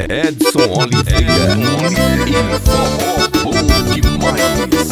Edson Oliveira e forró bom demais.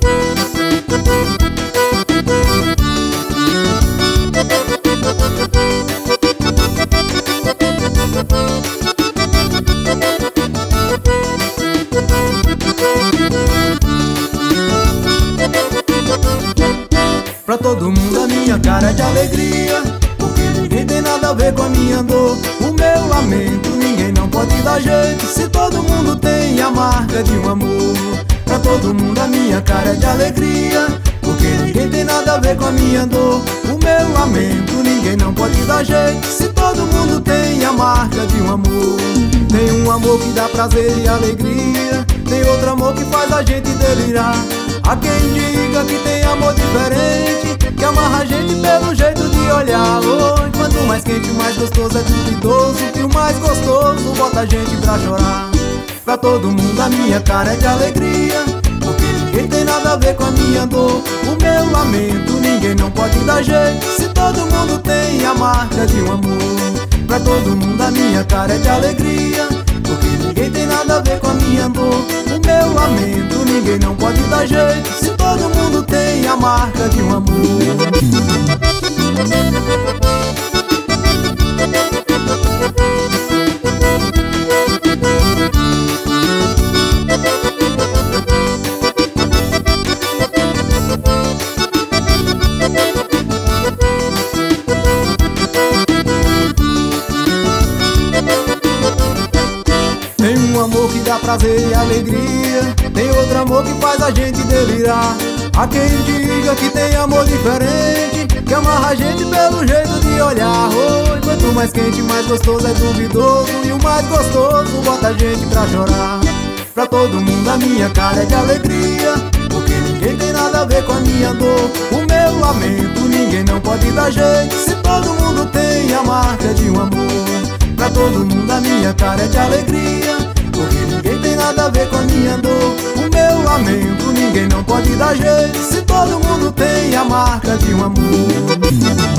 Pra todo mundo a minha cara é de alegria, porque ninguém tem nada a ver com a minha dor. O meu lamento ninguém não pode dar jeito, se todo mundo tem a marca de um amor. Pra todo mundo a minha cara é de alegria, porque ninguém tem nada a ver com a minha dor. O meu lamento ninguém não pode dar jeito, se todo mundo tem a marca de um amor. Tem um amor que dá prazer e alegria, tem outro amor que faz a gente delirar. Há quem diga que tem amor diferente, que amarra a gente pelo jeito de olhar. Oh, quanto mais quente, mais gostoso é duvidoso, que o mais gostoso bota a gente pra chorar. Pra todo mundo a minha cara é de alegria, porque ninguém tem nada a ver com a minha dor. O meu lamento ninguém não pode dar jeito, se todo mundo tem a marca de um amor. Pra todo mundo a minha cara é de alegria, porque ninguém tem nada a ver com a minha dor. O meu lamento ninguém não pode dar jeito, se todo mundo tem a marca de um amor. Tem um amor que dá prazer e alegria, tem outro amor que faz a gente delirar. Há quem diga que tem amor diferente, que amarra a gente pelo jeito de olhar. Oh, quanto mais quente, mais gostoso é duvidoso, e o mais gostoso bota a gente pra chorar. Pra todo mundo a minha cara é de alegria, porque ninguém tem nada a ver com a minha dor. O meu lamento ninguém não pode dar jeito, se todo mundo tem a marca de um amor. Pra todo mundo a minha cara é de alegria, porque ninguém tem nada a ver com a minha dor. O meu lamento ninguém não pode dar jeito, se todo mundo tem a marca de um amor.